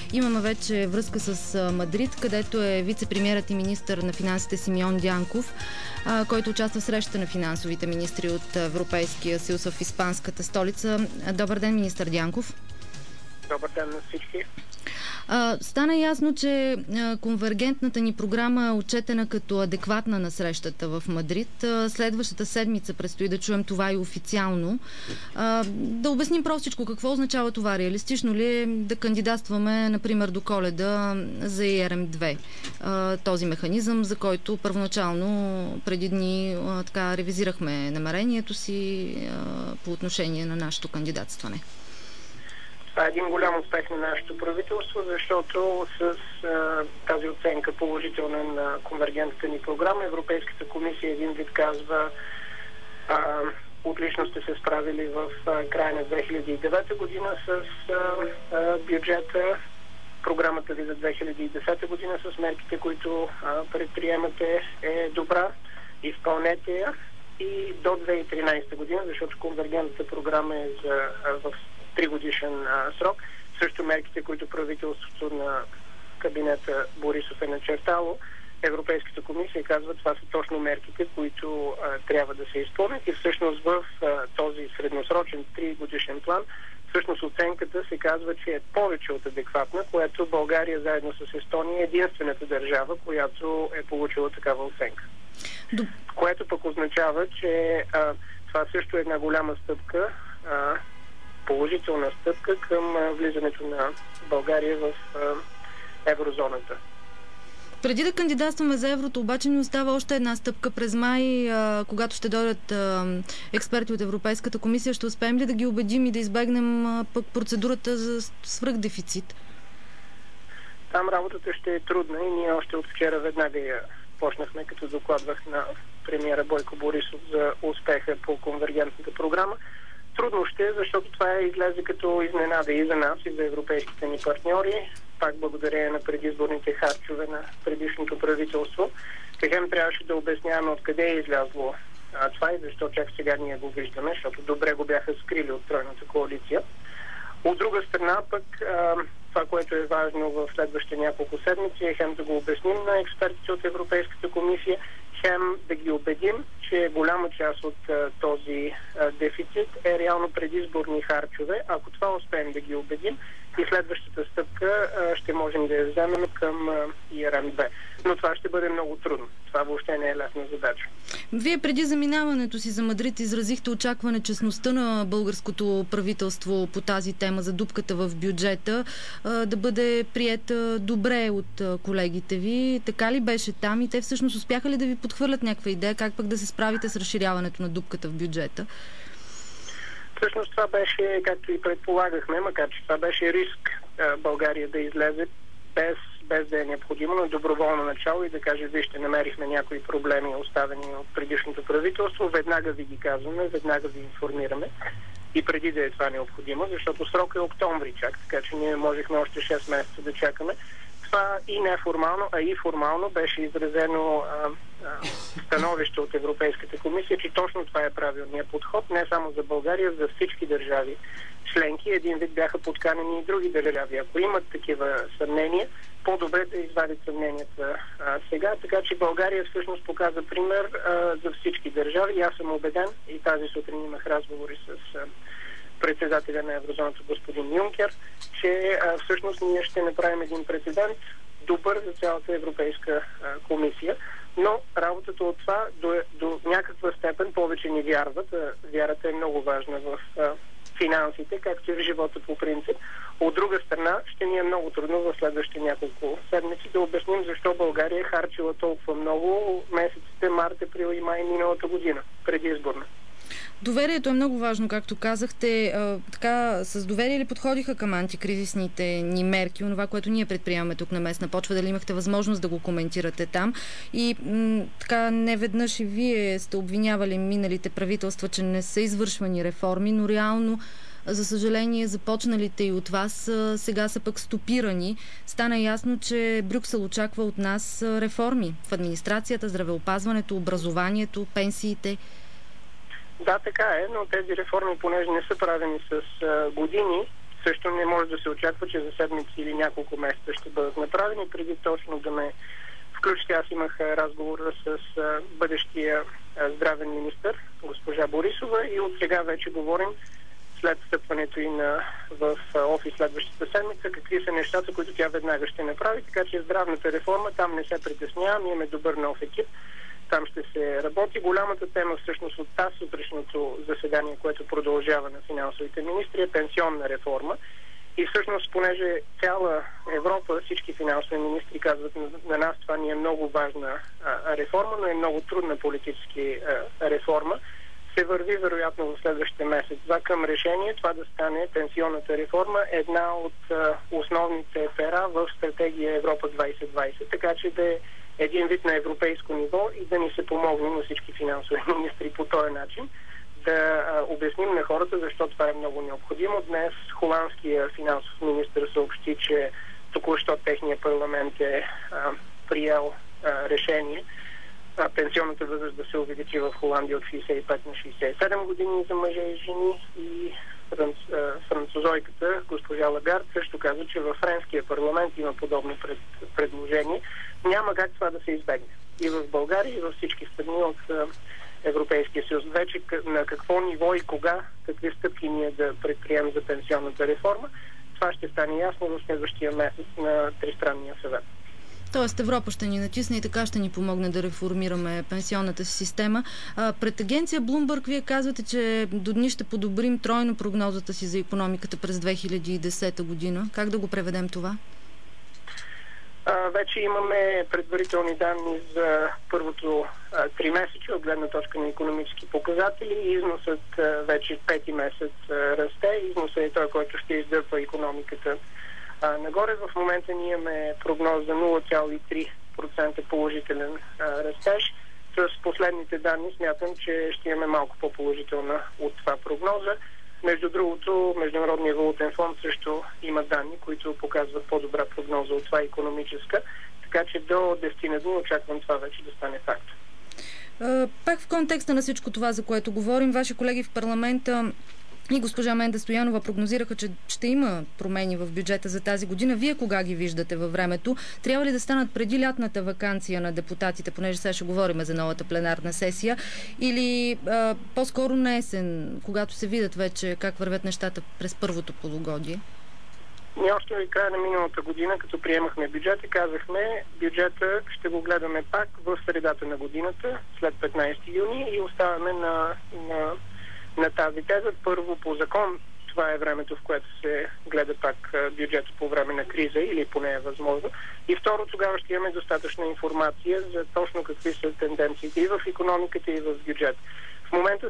Имаме вече връзка с Мадрид, където е вице-премиерът и министър на финансите Симеон Дянков, който участва в срещата на финансовите министри от Европейския съюз в испанската столица. Добър ден, министър Дянков. Добър ден на всички. Стана ясно, че конвергентната ни програма е отчетена като адекватна на срещата в Мадрид. Следващата седмица предстои да чуем това и официално. Да обясним простичко какво означава това. Реалистично ли е да кандидатстваме, например, до Коледа за ERM2? Този механизъм, за който първоначално преди дни ревизирахме намерението си по отношение на нашето кандидатстване. Това е един голям успех на нашето правителство, защото с тази оценка положителна на конвергентната ни програма, Европейската комисия един вид казва отлично сте се справили в края на 2009 година с бюджета, програмата ви за 2010 година с мерките, които предприемате е добра, изпълнете я и до 2013 година, защото конвергентната програма е в 3-годишен срок. Също мерките, които правителството на кабинета Борисов е начертало, Европейската комисия казва, това са точно мерките, които трябва да се изпълнят и всъщност в този средносрочен 3-годишен план всъщност оценката се казва, че е повече от адекватна, което България заедно с Естония е единствената държава, която е получила такава оценка. Което пък означава, че това също е една голяма стъпка, положителна стъпка към влизането на България в еврозоната. Преди да кандидатстваме за еврото, обаче ни остава още една стъпка през май, когато ще дойдат експерти от Европейската комисия. Ще успеем ли да ги убедим и да избегнем пък процедурата за свръхдефицит? Там работата ще е трудна и ние още от вчера веднага я почнахме, като докладвах на премиера Бойко Борисов за успеха по конвергентната програма. Трудно ще, защото това излезе като изненада и за нас, и за европейските ни партньори, пак благодарение на предизборните харчове на предишното правителство. Хем трябваше да обясняваме откъде е излязло това и защо чак сега ние го виждаме, защото добре го бяха скрили от тройната коалиция. От друга страна пък това, което е важно в следващите няколко седмици е хем да го обясним на експертите от Европейската комисия, хем да ги убедим, че голяма част от този дефицит е реално предизборни харчове. Ако това успеем да ги убедим, и следващата стъпка ще можем да я вземем към ERM2. Но това ще бъде много трудно. Това въобще не е лесна задача. Вие преди заминаването си за Мадрид изразихте очакване честността на българското правителство по тази тема за дупката в бюджета да бъде приета добре от колегите ви. Така ли беше там и те всъщност успяха ли да ви подхвърлят някаква идея как пък да се справите с разширяването на дупката в бюджета? Всъщност това беше, както и предполагахме, макар че това беше риск България да излезе без да е необходимо, на доброволно начало и да каже, вижте, намерихме някои проблеми, оставени от предишното правителство, веднага ви ги казваме, веднага ви информираме и преди да е това необходимо, защото срок е октомври чак, така че ние можехме още 6 месеца да чакаме. Това и неформално, а и формално беше изразено становище от Европейската комисия, че точно това е правилният подход, не само за България, за всички държави членки. Един вид бяха подканени и други държави. Ако имат такива съмнения, по-добре да извадят съмненията сега, така че България всъщност показа пример за всички държави. И аз съм убеден, и тази сутрин имах разговори с председателя на еврозоната господин Юнкер, че всъщност ние ще направим един прецедент добър за цялата Европейска комисия, но работата от това до някаква степен повече ни вярват. Вярата е много важна в финансите, както и в живота по принцип. От друга страна, ще ни е много трудно в следващите няколко седмици да обясним защо България е харчила толкова много месеците март, април и май миналата година, предизборна. Доверието е много важно, както казахте. Така, с доверие ли подходиха към антикризисните ни мерки, онова, което ние предприемаме тук на местна почва, дали имахте възможност да го коментирате там? И така, неведнъж и вие сте обвинявали миналите правителства, че не са извършвани реформи, но реално, за съжаление, започналите и от вас сега са пък стопирани. Стана ясно, че Брюксел очаква от нас реформи в администрацията, здравеопазването, образованието, пенсиите. Да, така е, но тези реформи, понеже не са правени с години, също не може да се очаква, че за седмици или няколко месеца ще бъдат направени. Преди точно да ме включите, аз имах разговор с бъдещия здравен министър, госпожа Борисова, и от сега вече говорим, след встъпването и в офис следващата седмица, какви са нещата, които тя веднага ще направи. Така че здравната реформа, там не се притеснявам, имаме добър нов екип. Там ще се работи. Голямата тема всъщност от тази сутрешното заседание, което продължава на финансовите министри, е пенсионна реформа. И всъщност, понеже цяла Европа, всички финансови министри казват на нас, това ни е много важна реформа, но е много трудна политически реформа, се върви вероятно в следващите месеца към решение това да стане пенсионната реформа, една от основните пера в стратегия Европа 2020, така че да е един вид на европейско ниво и да ни се помогне на всички финансови министри по този начин, да обясним на хората защо това е много необходимо. Днес холандския финансов министър съобщи, че току-що техния парламент е приел решение пенсионната възраст да се увеличи в Холандия от 65 на 67 години за мъже и жени, и французойката госпожа Лагард също каза, че във френския парламент има подобно предложение. Няма как това да се избегне. И в България, и във всички страни от Европейския съюз. Вече на какво ниво и кога, какви стъпки ние да предприемем за пенсионната реформа, това ще стане ясно в следващия месец на Тристранния съвет. Тоест Европа ще ни натисне и така ще ни помогне да реформираме пенсионната си система. Пред агенция Bloomberg вие казвате, че до дни ще подобрим тройно прогнозата си за икономиката през 2010 година. Как да го преведем това? Вече имаме предварителни данни за първото 3 месеца от гледна точка на икономически показатели. Износът вече 5 месец расте. Износът е той, който ще издърпа икономиката нагоре. В момента ние имаме прогноз за 0,3% положителен растеж. С последните данни смятам, че ще имаме малко по-положителна от това прогноза. Между другото, Международния валутен фонд също има данни, които показват по-добра прогноза от това икономическа, така че до 10 на дни очаквам това вече да стане факт. Пак в контекста на всичко това, за което говорим, ваши колеги в парламента и госпожа Менда Стоянова прогнозираха, че ще има промени в бюджета за тази година. Вие кога ги виждате във времето? Трябва ли да станат преди лятната ваканция на депутатите, понеже сега ще говорим за новата пленарна сесия, или по-скоро на есен, когато се видят вече как вървят нещата през първото полугодие? Ние още в края на миналата година, като приемахме бюджета, казахме, бюджета ще го гледаме пак в средата на годината, след 15 юни и оставаме на тази теза. Първо по закон, това е времето, в което се гледа пак бюджета по време на криза или поне е възможно. И второ, тогава ще имаме достатъчна информация за точно какви са тенденциите и в икономиката, и в бюджет. В момента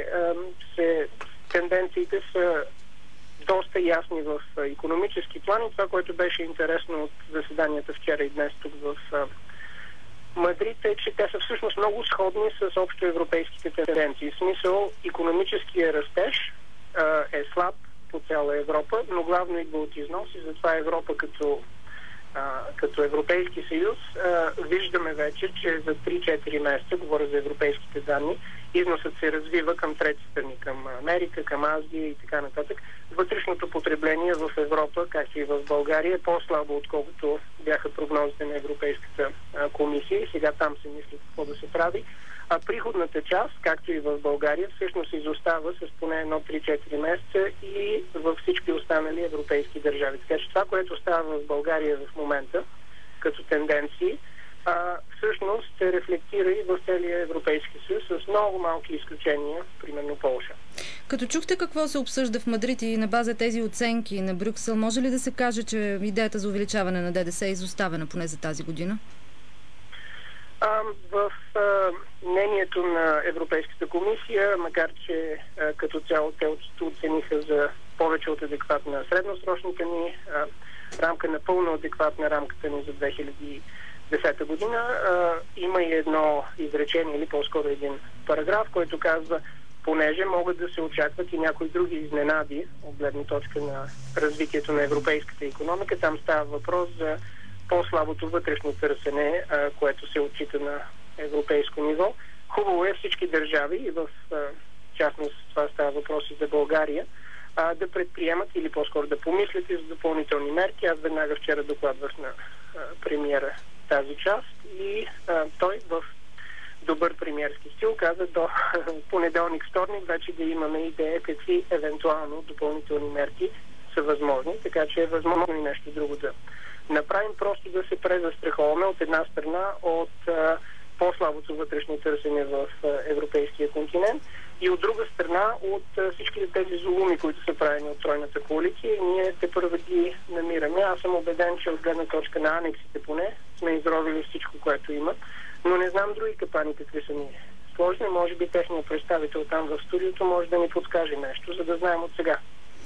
тенденциите са доста ясни в икономически план и това, което беше интересно от заседанията вчера и днес тук в Мадрид, е, че те са всъщност много сходни с общоевропейските тенденции. В смисъл, икономическия растеж е слаб по цяла Европа, но главно идва от износ и затова Европа като Европейски съюз виждаме вече, че за 3-4 месеца, говоря за европейските данни, износът се развива към трети страни, към Америка, към Азия и така нататък. Вътрешното потребление в Европа, както и в България, е по-слабо, отколкото бяха прогнозите на Европейската комисия и сега там се мисли какво да се прави. А приходната част, както и в България, всъщност изостава с поне 1-3-4 месеца и във всички останали европейски държави. Така че това, което става в България в момента, като тенденции, всъщност се рефлектира и в целия Европейски съюз с много малки изключения, примерно Полша. Като чухте какво се обсъжда в Мадрид и на база тези оценки на Брюксел, може ли да се каже, че идеята за увеличаване на ДДС е изоставена поне за тази година? В мнението на Европейската комисия, макар че като цяло те оцениха за повече от адекватна средносрочната ни рамка, напълно адекватна рамката ни за 2010 година, има и едно изречение или по-скоро един параграф, който казва, понеже могат да се очакват и някои други изненади от гледна точка на развитието на европейската икономика. Там става въпрос за по-слабото вътрешно търсене, което се отчита на европейско ниво. Хубаво е всички държави, и в частност това става въпрос и за България, да предприемат или по-скоро да помислят и за допълнителни мерки. Аз веднага вчера докладвах на премиера тази част и той в добър премиерски стил каза до понеделник, вторник вече да имаме идея какви евентуално допълнителни мерки са възможни, така че е възможно и нещо друго да направим, просто да се презастраховаме от една страна от по-слабото вътрешно търсене в европейския континент и от друга страна от всички тези зулуми, които са правени от тройната коалиция и ние тепърва ги намираме. Аз съм убеден, че от гледна точка на анексите поне сме изровили всичко, което има, но не знам други капани какви са ни сложни. Може би техният представител там в студиото може да ни подскаже нещо, за да знаем от сега.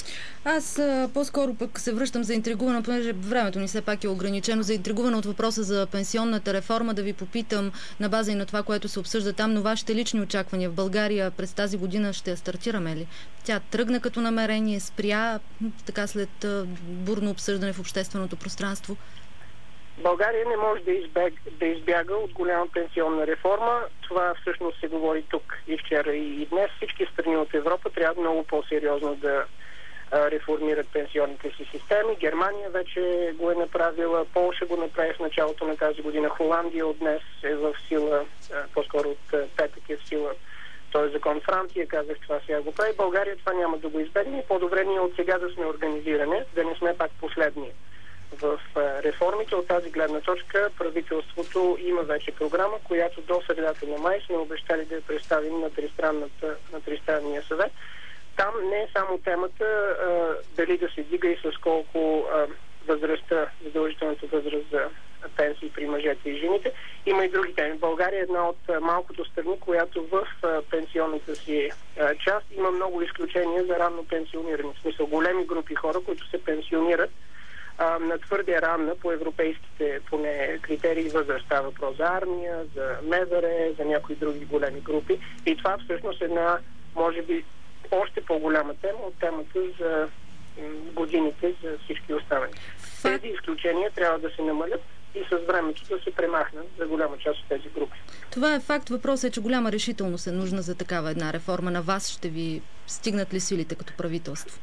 Аз по-скоро пък се връщам заинтригувана, понеже времето ни все пак е ограничено, заинтригувана от въпроса за пенсионната реформа, да ви попитам на база и на това, което се обсъжда там, но вашите лични очаквания в България през тази година ще я стартираме ли? Тя тръгна като намерение, спря така след бурно обсъждане в общественото пространство? България не може да избяга от голяма пенсионна реформа. Това всъщност се говори тук и вчера и днес. Всички страни от Европа трябва много по-сериозно да реформират пенсионните си системи. Германия вече го е направила, Полша го направи в началото на тази година, Холандия от днес е в сила, по-скоро от петък е в сила този закон. Франция, казах, това сега го прави. България това няма да го избегне. По-добре ние от сега да сме организирани, да не сме пак последни в реформите. От тази гледна точка правителството има вече програма, която до средата на май сме обещали да я представим на Тристранния съвет. Там не е само темата дали да се дига и с колко възрастта, задължителната възраст за пенсии при мъжете и жените. Има и други теми. България е една от малкото страни, която в пенсионната си част има много изключения за ранно пенсиониране. В смисъл големи групи хора, които се пенсионират на твърде ранна по европейските поне критерии възраст. Става въпрос за армия, за МВР, за някои други големи групи. И това всъщност е една, може би, още по-голяма тема от темата за годините за всички останали. Тези изключения трябва да се намалят и с времето да се премахнат за голяма част от тези групи. Това е факт. Въпросът е, че голяма решителност е нужна за такава една реформа. На вас ще ви стигнат ли силите като правителство?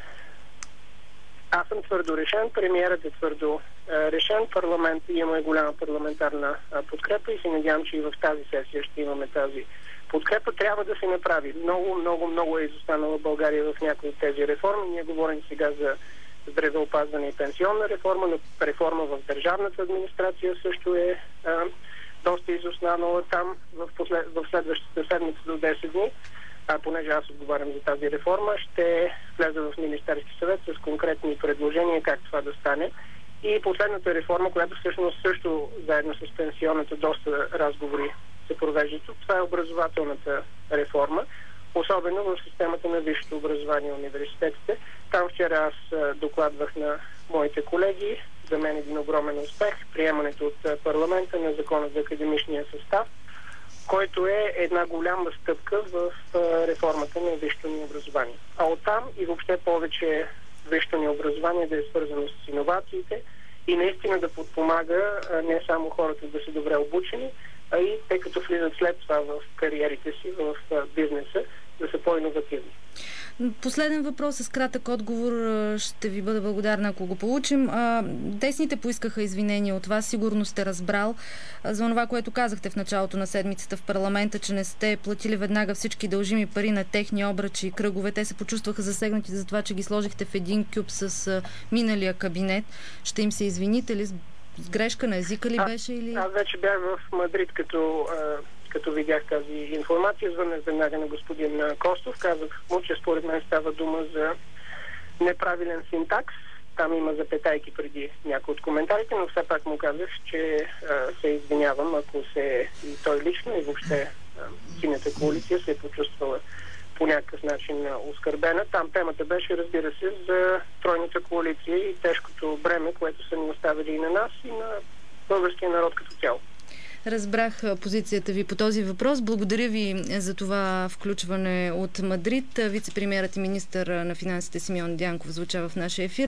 Аз съм твърдо решен, премиерът е твърдо решен, парламент има голяма парламентарна подкрепа и се надявам, че и в тази сесия ще имаме тази подкрепа. Трябва да се направи. Много е изостанала България в някои от тези реформи. Ние говорим сега за здравеопазване и пенсионна реформа, но реформа в държавната администрация също е доста изостанала там в следващата седмица до 10 дни. Понеже аз отговарям за тази реформа, ще вляза в Министерски съвет с конкретни предложения как това да стане. И последната реформа, която всъщност също заедно с пенсионната доста разговори се провеждат тук, това е образователната реформа, особено в системата на висшето образование и университетите. Там вчера аз докладвах на моите колеги, за мен един огромен успех, приемането от парламента на закона за академичния състав, който е една голяма стъпка в реформата на висшето ни образование. А оттам и въобще повече висшето ни образование да е свързано с иновациите и наистина да подпомага не само хората да са добре обучени, а и те като влизат след това в кариерите си, в бизнеса, да са по-иновативни. Последен въпрос с кратък отговор. Ще ви бъда благодарна, ако го получим. Десните поискаха извинения от вас. Сигурно сте разбрал за това, което казахте в началото на седмицата в парламента, че не сте платили веднага всички дължими пари на техни обръчи и кръгове. Те се почувстваха засегнати за това, че ги сложихте в един кюп с миналия кабинет. Ще им се извините ли? С грешка на езика ли беше? Или... Аз вече бях в Мадрид, като видях тази информация, звъннах веднага на господин Костов, казах му, че според мен става дума за неправилен синтакс. Там има запетайки преди някои от коментарите, но все пак му казах, че се извинявам, ако се и той лично и въобще Синята коалиция се е почувствала по някакъв начин оскърбена. Там темата беше, разбира се, за тройната коалиция и тежкото бреме, което са ни оставили и на нас, и на българския народ като цяло. Разбрах позицията ви по този въпрос. Благодаря ви за това включване от Мадрид. Вице-премиерът и министър на финансите Симеон Дянков звуча в нашия ефир.